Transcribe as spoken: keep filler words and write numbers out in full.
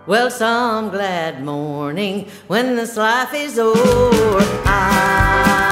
Well, some glad morning when this life is o'er, I